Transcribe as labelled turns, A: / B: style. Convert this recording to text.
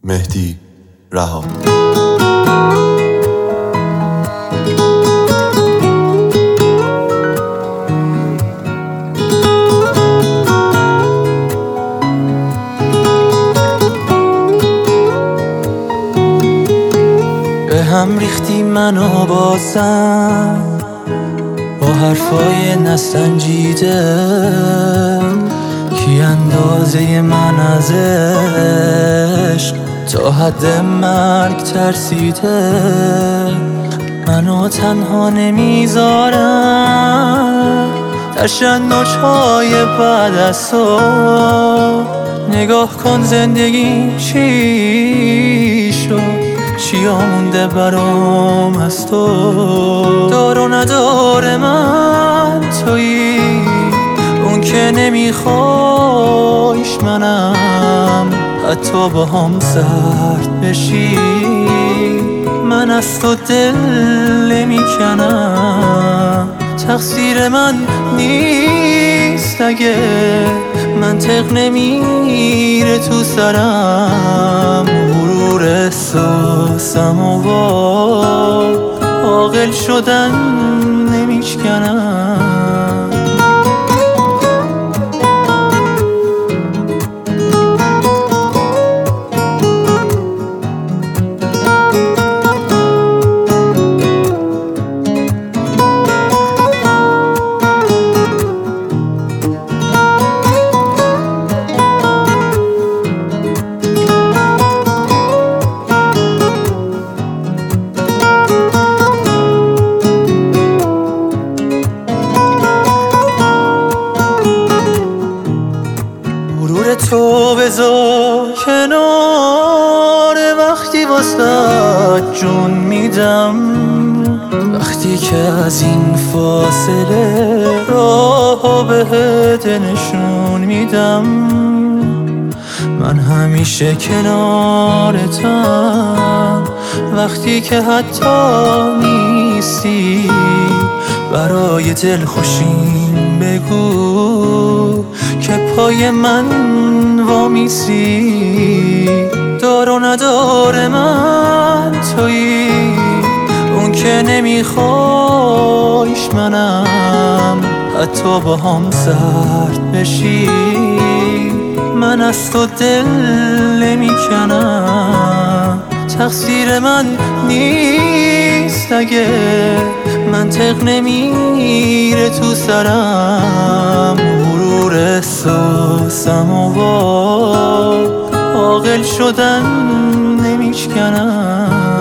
A: مهدی رها.
B: به هم ریختی منو بازم با حرفای نسنجیده، کی اندازه من از عشق تا حد مرگ ترسیده. منو تنها نمیذارم تشنج‌های بعد از تو. نگاه کن زندگی چی شد، چیا مونده برام از تو. دار و ندار من تویی، اون که نمیخوایش منم. حتی با هم سرد بشی من از تو دل نمیکنم. تقصیر من نیست اگه منطق نمیره تو سرم. غرور احساسم و عاقل شدن نمیشکنم. تو بذار کنار، وقتی واسه جون میدم. وقتی که از این فاصله راه بهت نشون میدم. من همیشه کنارتم وقتی که حتی نیستی. برای دلخوشیم بگو که پای من وامیسی. دار و ندار من تویی، اون که نمیخوایش منم. حتی با هم سرد بشی من از تو دل نمیکنم. تقصیر من نیست اگه منطق نمیره تو سرم. غرور احساسم و عاقل شدن نمیشکنم.